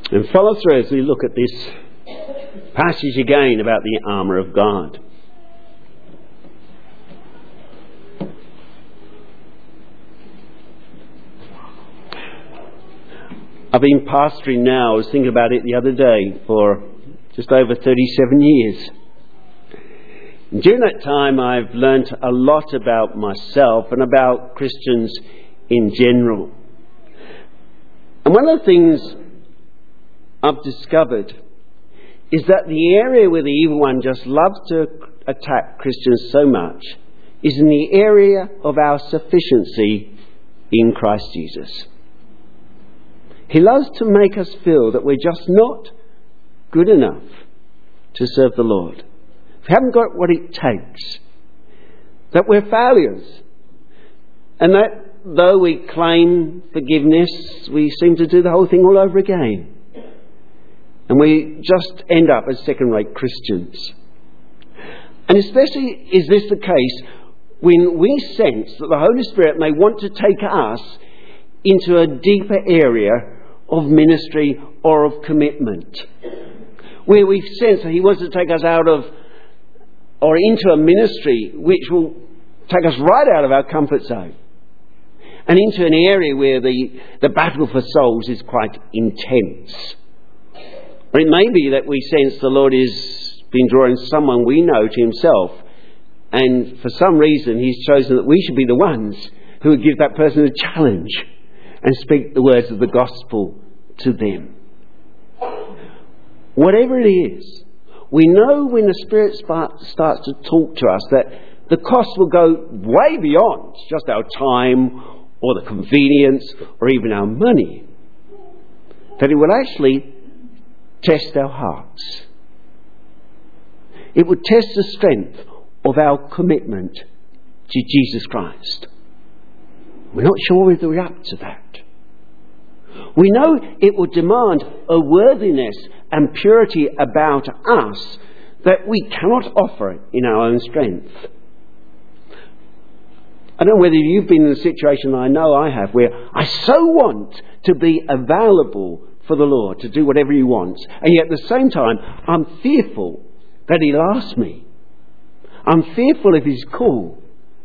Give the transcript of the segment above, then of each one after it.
And follow through as we look at this passage again about the armour of God. I've been pastoring now, I was thinking about it the other day, for just over 37 years. And during that time I've learnt a lot about myself and about Christians in general. And one of the things I've discovered is that the area where the evil one just loves to attack Christians so much is in the area of our sufficiency in Christ Jesus. He loves to make us feel that we're just not good enough to serve the Lord. We haven't got what it takes. That we're failures. And that though we claim forgiveness, we seem to do the whole thing all over again. And we just end up as second-rate Christians. And especially is this the case when we sense that the Holy Spirit may want to take us into a deeper area of ministry or of commitment, where we sense that He wants to take us out of or into a ministry which will take us right out of our comfort zone and into an area where the battle for souls is quite intense. Or it may be that we sense the Lord has been drawing someone we know to Himself, and for some reason He's chosen that we should be the ones who would give that person a challenge and speak the words of the gospel to them. Whatever it is, we know when the Spirit starts to talk to us that the cost will go way beyond just our time or the convenience or even our money. That it will actually test our hearts. It would test the strength of our commitment to Jesus Christ. We're not sure whether we're up to that. We know it will demand a worthiness and purity about us that we cannot offer in our own strength. I don't know whether you've been in a situation, I know I have, where I so want to be available for the Lord, to do whatever He wants, and yet at the same time I'm fearful that He'll ask me. I'm fearful of His call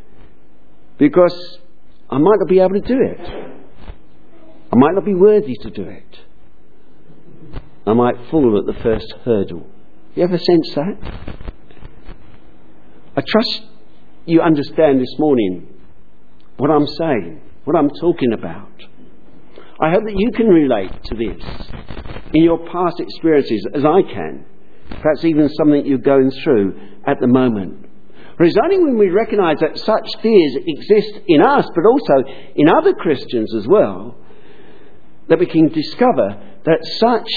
because I might not be able to do it. I might not be worthy to do it. I might fall at the first hurdle. You ever sense that? I trust you understand this morning what I'm saying, what I'm talking about. I hope that you can relate to this in your past experiences as I can. Perhaps even something you're going through at the moment. But it's only when we recognise that such fears exist in us, but also in other Christians as well, that we can discover that such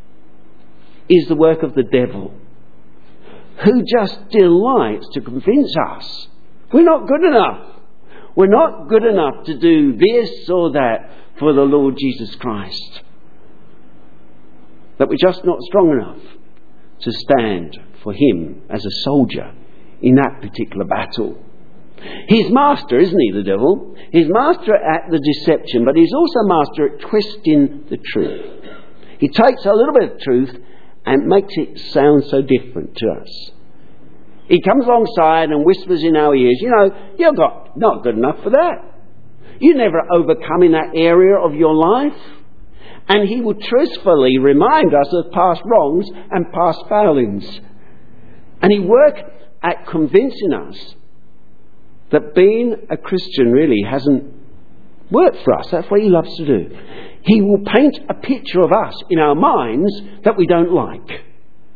is the work of the devil, who just delights to convince us we're not good enough. We're not good enough to do this or that for the Lord Jesus Christ. That we're just not strong enough to stand for Him as a soldier in that particular battle. He's master, isn't he, the devil? He's master at the deception, but he's also master at twisting the truth. He takes a little bit of truth and makes it sound so different to us. He comes alongside and whispers in our ears, you're not good enough for that. You never overcome in that area of your life. And he will truthfully remind us of past wrongs and past failings. And he works at convincing us that being a Christian really hasn't worked for us. That's what he loves to do. He will paint a picture of us in our minds that we don't like.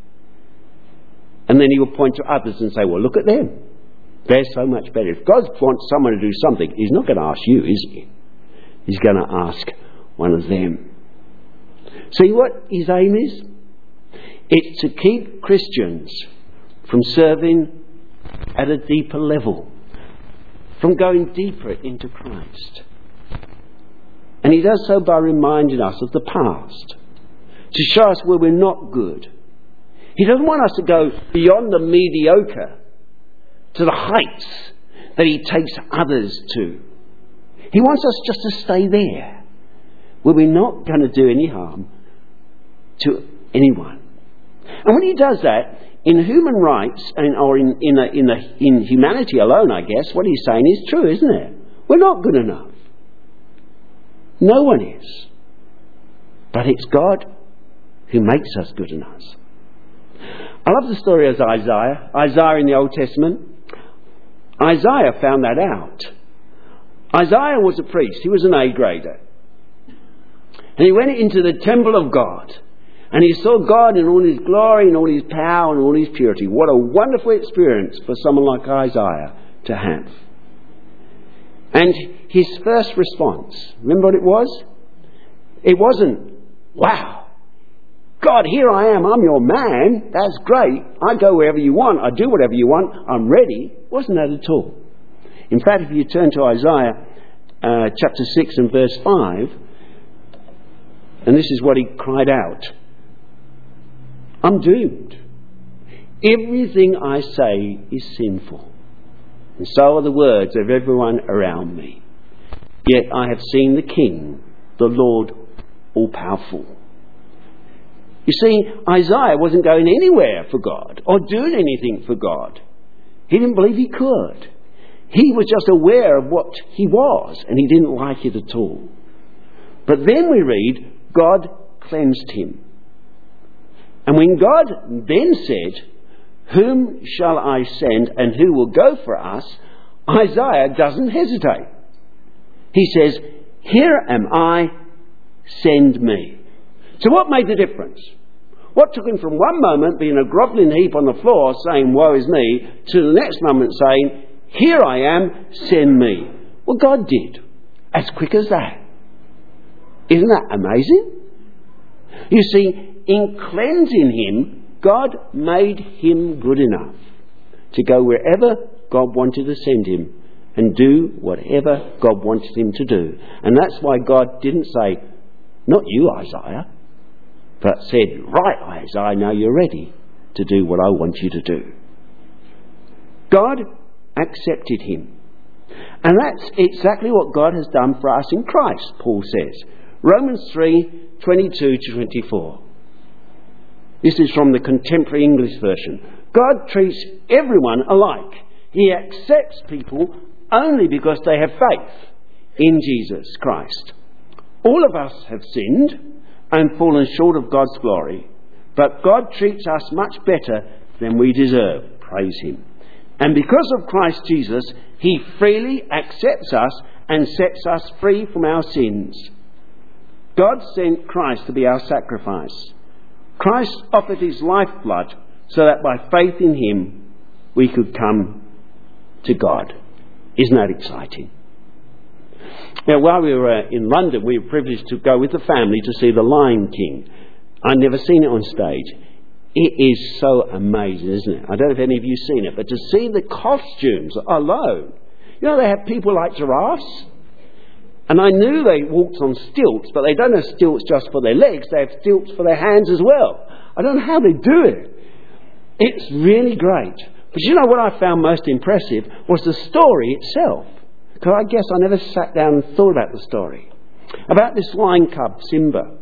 And then he will point to others and say, well, look at them. They're so much better. If God wants someone to do something, He's not going to ask you, is He? He's going to ask one of them. See what his aim is? It's to keep Christians from serving at a deeper level, from going deeper into Christ. And he does so by reminding us of the past, to show us where we're not good. He doesn't want us to go beyond the mediocre to the heights that he takes others to. He wants us just to stay there, where we're not going to do any harm, to anyone. And when he does that, in human rights, or in humanity alone, I guess, what he's saying is true, isn't it? We're not good enough. No one is. But it's God who makes us good enough. I love the story of Isaiah. Isaiah in the Old Testament. Isaiah found that out. Isaiah was a priest. He was an A-grader. And he went into the temple of God. And he saw God in all his glory and all his power and all his purity. What a wonderful experience for someone like Isaiah to have. And his first response, remember what it was? It wasn't, wow, God, here I am, I'm your man, that's great, I go wherever you want, I do whatever you want, I'm ready. It wasn't that at all. In fact, if you turn to Isaiah chapter 6 and verse 5, and this is what he cried out, I'm doomed. Everything I say is sinful, and so are the words of everyone around me. Yet I have seen the King, the Lord all-powerful. You see, Isaiah wasn't going anywhere for God or doing anything for God. He didn't believe he could. He was just aware of what he was, and he didn't like it at all. But then we read, God cleansed him. And when God then said, whom shall I send and who will go for us? Isaiah doesn't hesitate. He says, here am I, send me. So what made the difference? What took him from one moment being a grovelling heap on the floor saying, woe is me, to the next moment saying, here I am, send me? Well, God did. As quick as that. Isn't that amazing? You see, in cleansing him, God made him good enough to go wherever God wanted to send him and do whatever God wanted him to do. And that's why God didn't say, not you, Isaiah, but said, right, Isaiah, now you're ready to do what I want you to do. God accepted him. And that's exactly what God has done for us in Christ, Paul says. Romans 3:22-24. This is from the Contemporary English Version. God treats everyone alike. He accepts people only because they have faith in Jesus Christ. All of us have sinned and fallen short of God's glory, but God treats us much better than we deserve. Praise him. And because of Christ Jesus, he freely accepts us and sets us free from our sins. God sent Christ to be our sacrifice. Christ offered his lifeblood so that by faith in him we could come to God. Isn't that exciting? Now, while we were in London, we were privileged to go with the family to see The Lion King. I'd never seen it on stage. It is so amazing, isn't it? I don't know if any of you have seen it, but to see the costumes alone. You know, they have people like giraffes. And I knew they walked on stilts, but they don't have stilts just for their legs. They have stilts for their hands as well. I don't know how they do it. It's really great. But you know what I found most impressive was the story itself. Because I guess I never sat down and thought about the story. About this lion cub, Simba,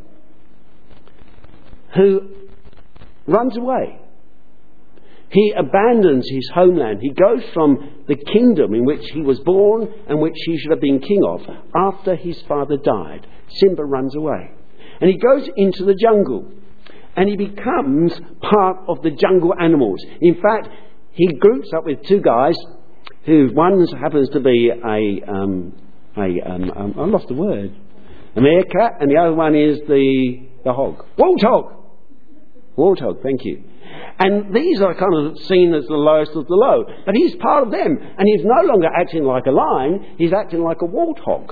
who runs away. He abandons his homeland. He goes from the kingdom in which he was born and which he should have been king of after his father died. Simba runs away. And he goes into the jungle. And he becomes part of the jungle animals. In fact, he groups up with two guys who one happens to be I lost the word. A meerkat, and the other one is the hog. Warthog! Warthog, thank you. And these are kind of seen as the lowest of the low. But he's part of them. And he's no longer acting like a lion, he's acting like a warthog.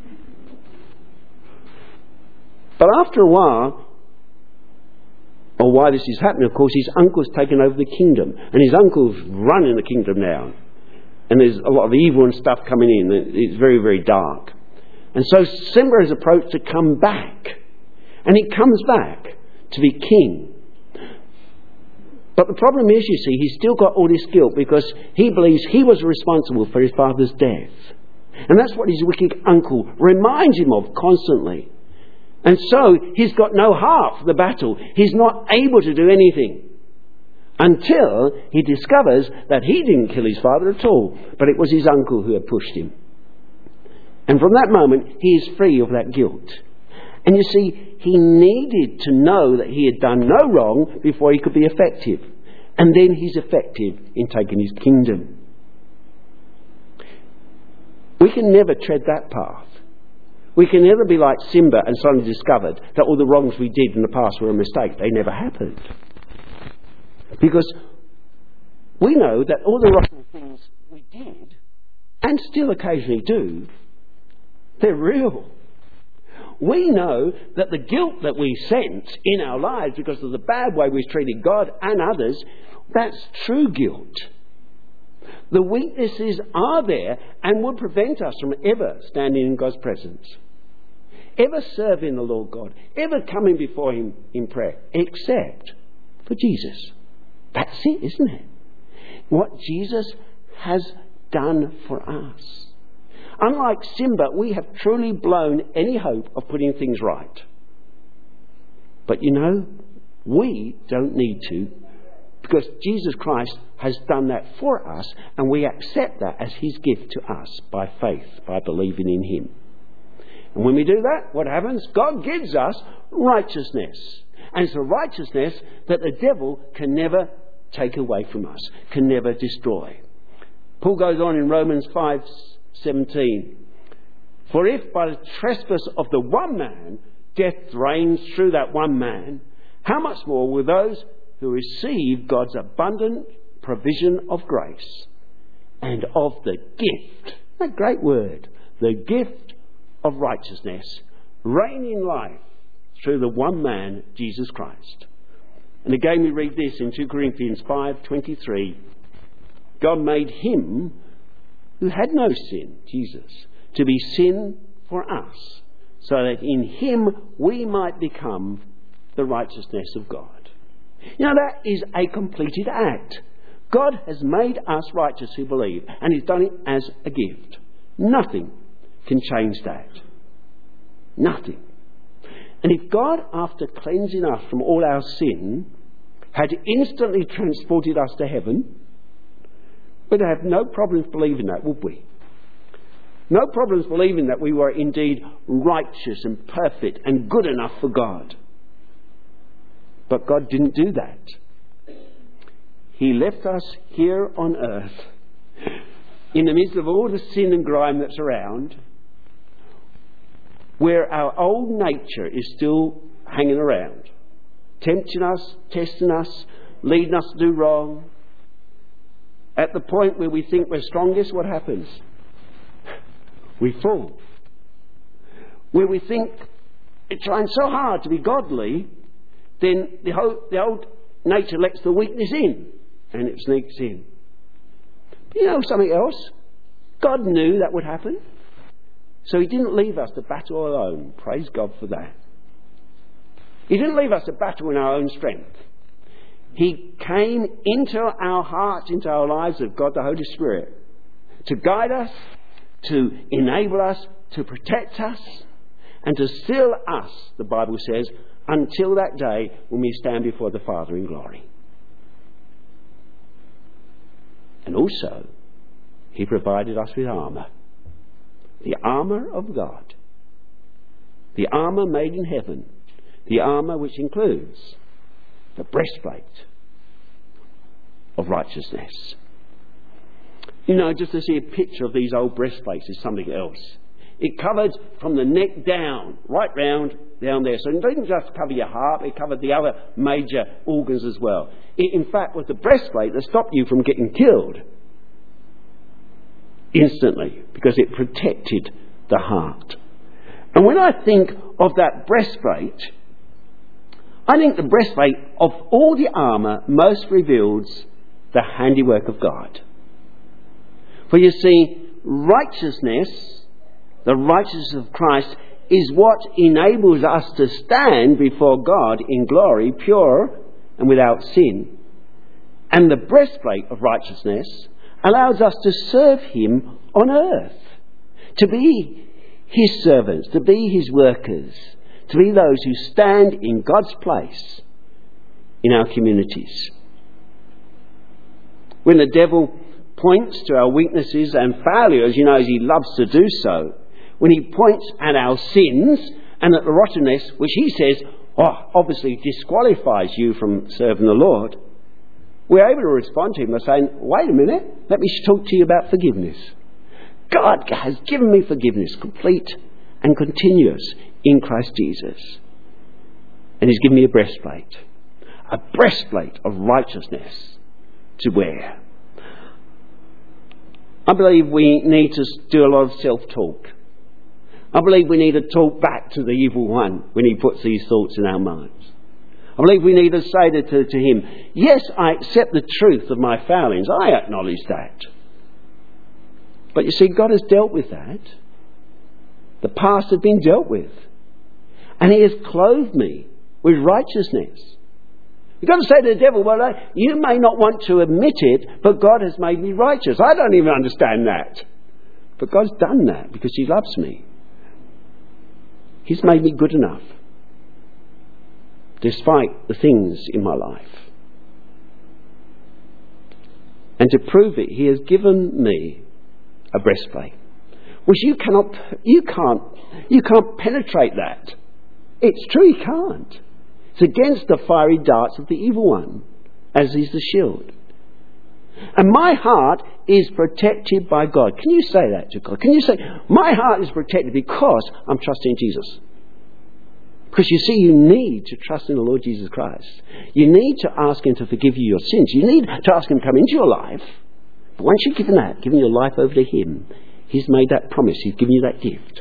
But after a while, or why this is happening, of course, his uncle's taken over the kingdom. And his uncle's running the kingdom now. And there's a lot of evil and stuff coming in. It's very, very dark. And so Simba is approached to come back. And he comes back to be king. But the problem is, you see, he's still got all this guilt because he believes he was responsible for his father's death. And that's what his wicked uncle reminds him of constantly. And so he's got no heart for the battle. He's not able to do anything until he discovers that he didn't kill his father at all, but it was his uncle who had pushed him. And from that moment, he is free of that guilt. And you see, he needed to know that he had done no wrong before he could be effective. And then he's effective in taking his kingdom. We can never tread that path. We can never be like Simba and suddenly discovered that all the wrongs we did in the past were a mistake. They never happened. Because we know that all the wrong things we did, and still occasionally do, they're real. We know that the guilt that we sense in our lives because of the bad way we've treated God and others, that's true guilt. The weaknesses are there and would prevent us from ever standing in God's presence, ever serving the Lord God, ever coming before Him in prayer, except for Jesus. That's it, isn't it? What Jesus has done for us. Unlike Simba, we have truly blown any hope of putting things right. But you know, we don't need to, because Jesus Christ has done that for us, and we accept that as His gift to us by faith, by believing in Him. And when we do that, what happens? God gives us righteousness. And it's the righteousness that the devil can never take away from us, can never destroy. Paul goes on in Romans 5:17. For if by the trespass of the one man death reigns through that one man, how much more will those who receive God's abundant provision of grace and of the gift, that great word, the gift of righteousness, reign in life through the one man, Jesus Christ. And again we read this in 2 Corinthians 5:23. God made Him who had no sin, Jesus, to be sin for us, so that in Him we might become the righteousness of God. You know, that is a completed act. God has made us righteous who believe, and He's done it as a gift. Nothing can change that. Nothing. And if God, after cleansing us from all our sin, had instantly transported us to heaven, we'd have no problems believing that, would we? No problems believing that we were indeed righteous and perfect and good enough for God. But God didn't do that. He left us here on earth, in the midst of all the sin and grime that's around, where our old nature is still hanging around, tempting us, testing us, leading us to do wrong. At the point where we think we're strongest, what happens? We fall. Where we think we're trying so hard to be godly, then the old nature lets the weakness in, and it sneaks in. But you know something else? God knew that would happen, so He didn't leave us to battle alone. Praise God for that. He didn't leave us to battle in our own strength. He came into our hearts, into our lives of God the Holy Spirit, to guide us, to enable us, to protect us, and to seal us, the Bible says, until that day when we stand before the Father in glory. And also, He provided us with armour. The armour of God. The armour made in heaven. The armour which includes the breastplate of righteousness. You know, just to see a picture of these old breastplates is something else. It covered from the neck down, right round down there. So it didn't just cover your heart, it covered the other major organs as well. It, in fact, was the breastplate that stopped you from getting killed instantly, because it protected the heart. And when I think of that breastplate, I think the breastplate of all the armour most reveals the handiwork of God. For you see, righteousness, the righteousness of Christ, is what enables us to stand before God in glory, pure and without sin. And the breastplate of righteousness allows us to serve Him on earth, to be His servants, to be His workers, to be those who stand in God's place in our communities. When the devil points to our weaknesses and failures, as he loves to do so, when he points at our sins and at the rottenness, which he says, obviously disqualifies you from serving the Lord, we're able to respond to him by saying, wait a minute, let me talk to you about forgiveness. God has given me forgiveness, complete and continuous in Christ Jesus. And he's given me a breastplate of righteousness to wear. I believe we need to do a lot of self-talk. I believe we need to talk back to the evil one when he puts these thoughts in our minds. I believe we need to say to him, yes, I accept the truth of my failings. I acknowledge that. But you see, God has dealt with that. The past has been dealt with. And he has clothed me with righteousness. You've got to say to the devil, well, you may not want to admit it, but God has made me righteous. I don't even understand that. But God's done that because he loves me. He's made me good enough, despite the things in my life. And to prove it, he has given me a breastplate, which you can't penetrate that. It's true, you can't. It's against the fiery darts of the evil one, as is the shield. And my heart is protected by God. Can you say that to God? Can you say, my heart is protected because I'm trusting in Jesus? Because you see, you need to trust in the Lord Jesus Christ. You need to ask him to forgive you your sins. You need to ask him to come into your life. But once you've given your life over to him, he's made that promise. He's given you that gift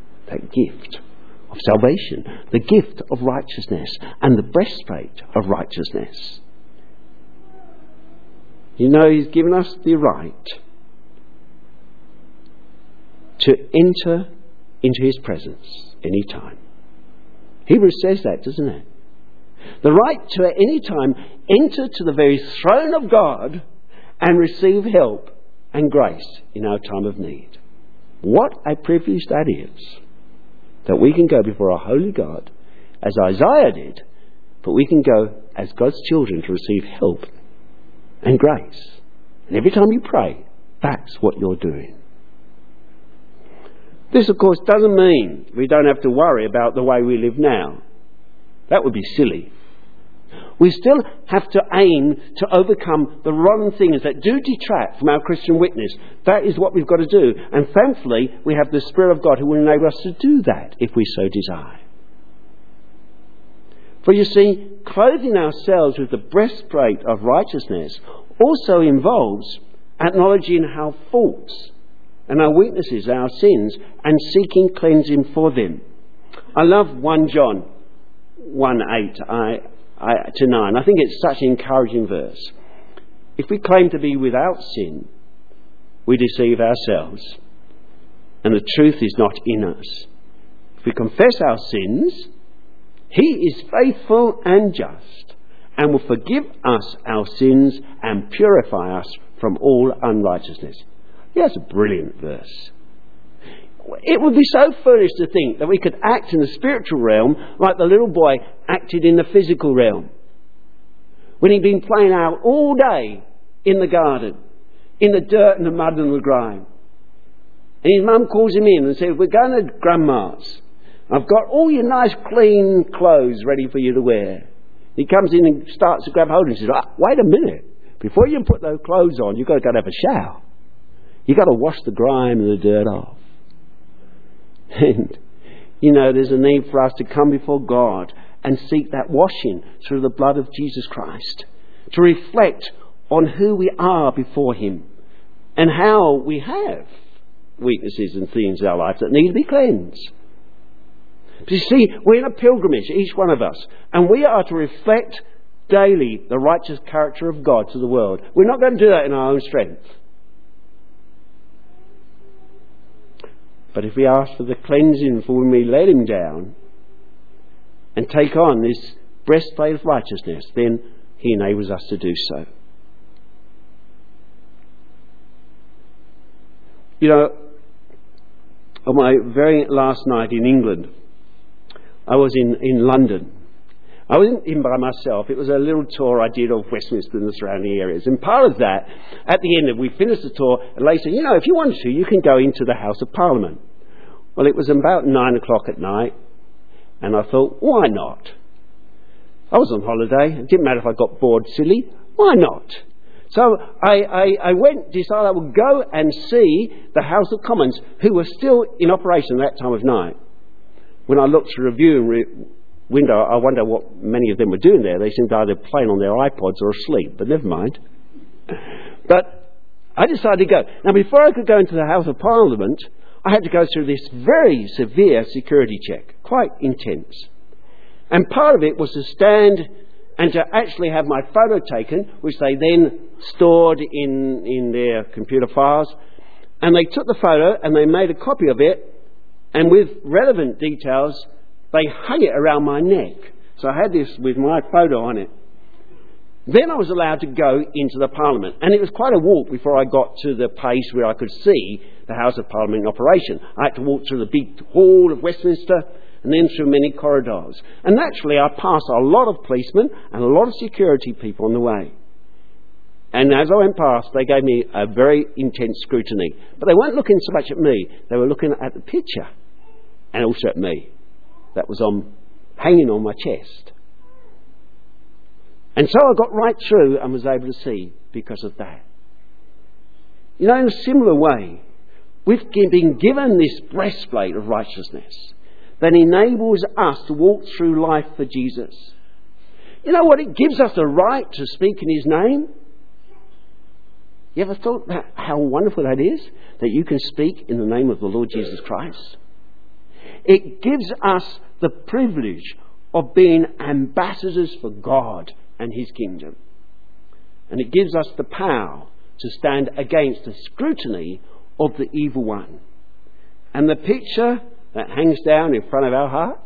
of salvation, the gift of righteousness, and the breastplate of righteousness. He's given us the right to enter into his presence any time. Hebrews says that, doesn't it? The right to at any time enter to the very throne of God and receive help and grace in our time of need. What a privilege that is, that we can go before our holy God as Isaiah did, but we can go as God's children to receive help and grace. And every time you pray, that's what you're doing. This, of course, doesn't mean we don't have to worry about the way we live now. That would be silly. We still have to aim to overcome the rotten things that do detract from our Christian witness. That is what we've got to do. And thankfully, we have the Spirit of God who will enable us to do that if we so desire. For you see, clothing ourselves with the breastplate of righteousness also involves acknowledging our faults and our weaknesses, our sins, and seeking cleansing for them. I love 1 John 1:8 to 9. I think it's such an encouraging verse. If we claim to be without sin, we deceive ourselves, and the truth is not in us. If we confess our sins, he is faithful and just, and will forgive us our sins and purify us from all unrighteousness. Yeah, that's a brilliant verse. It would be so foolish to think that we could act in the spiritual realm like the little boy acted in the physical realm. When he'd been playing out all day in the garden, in the dirt and the mud and the grime. And his mum calls him in and says, we're going to Grandma's. I've got all your nice clean clothes ready for you to wear. He comes in and starts to grab hold of him and says, wait a minute. Before you put those clothes on, you've got to go and have a shower. You've got to wash the grime and the dirt off. And, there's a need for us to come before God and seek that washing through the blood of Jesus Christ. To reflect on who we are before him and how we have weaknesses and things in our life that need to be cleansed. But you see, we're in a pilgrimage, each one of us, and we are to reflect daily the righteous character of God to the world. We're not going to do that in our own strength. But if we ask for the cleansing for when we let him down and take on this breastplate of righteousness, then he enables us to do so. On my very last night in England, I was in London. I wasn't in by myself. It was a little tour I did of Westminster and the surrounding areas. And part of that, at the end, we finished the tour, and they said, if you want to, you can go into the House of Parliament. Well, it was about 9 o'clock at night, and I thought, why not? I was on holiday. It didn't matter if I got bored silly. Why not? So I decided I would go and see the House of Commons, who were still in operation at that time of night. When I looked through a viewing window, I wonder what many of them were doing there. They seemed either playing on their iPods or asleep, but never mind. But I decided to go. Now, before I could go into the House of Parliament, I had to go through this very severe security check, quite intense. And part of it was to stand and to actually have my photo taken, which they then stored in their computer files. And they took the photo and they made a copy of it, and with relevant details, they hung it around my neck. So I had this with my photo on it. Then I was allowed to go into the Parliament. And it was quite a walk before I got to the place where I could see the House of Parliament in operation. I had to walk through the big hall of Westminster and then through many corridors. And naturally I passed a lot of policemen and a lot of security people on the way. And as I went past, they gave me a very intense scrutiny. But they weren't looking so much at me. They were looking at the picture and also at me. That was hanging on my chest. And so I got right through and was able to see because of that. In a similar way, we've been given this breastplate of righteousness that enables us to walk through life for Jesus. You know what? It gives us the right to speak in His name. You ever thought about how wonderful that is? That you can speak in the name of the Lord Jesus Christ? It gives us the privilege of being ambassadors for God and His kingdom. And it gives us the power to stand against the scrutiny of the evil one. And the picture that hangs down in front of our hearts,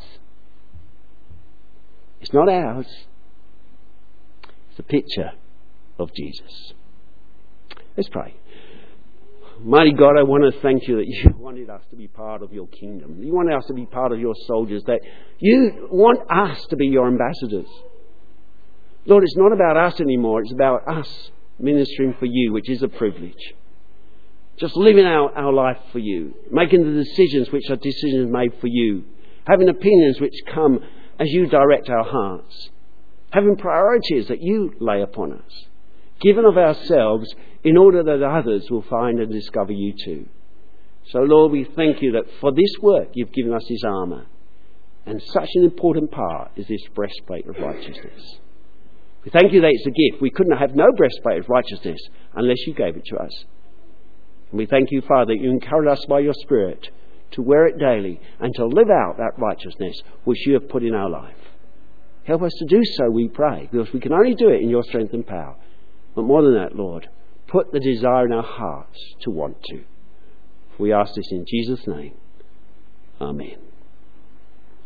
it's not ours. It's a picture of Jesus. Let's pray. Mighty God, I want to thank you that you wanted us to be part of your kingdom. You wanted us to be part of your soldiers, that you want us to be your ambassadors. Lord, it's not about us anymore. It's about us ministering for you, which is a privilege. Just living out our life for you, making the decisions which are decisions made for you, having opinions which come as you direct our hearts, having priorities that you lay upon us, given of ourselves in order that others will find and discover you too. So Lord, we thank you that for this work you've given us this armour, and such an important part is this breastplate of righteousness. We thank you that it's a gift. We couldn't have no breastplate of righteousness unless you gave it to us. And we thank you, Father, that you encourage us by your Spirit to wear it daily and to live out that righteousness which you have put in our life. Help us to do so, we pray, because we can only do it in your strength and power. But more than that, Lord, put the desire in our hearts to want to. We ask this in Jesus' name. Amen.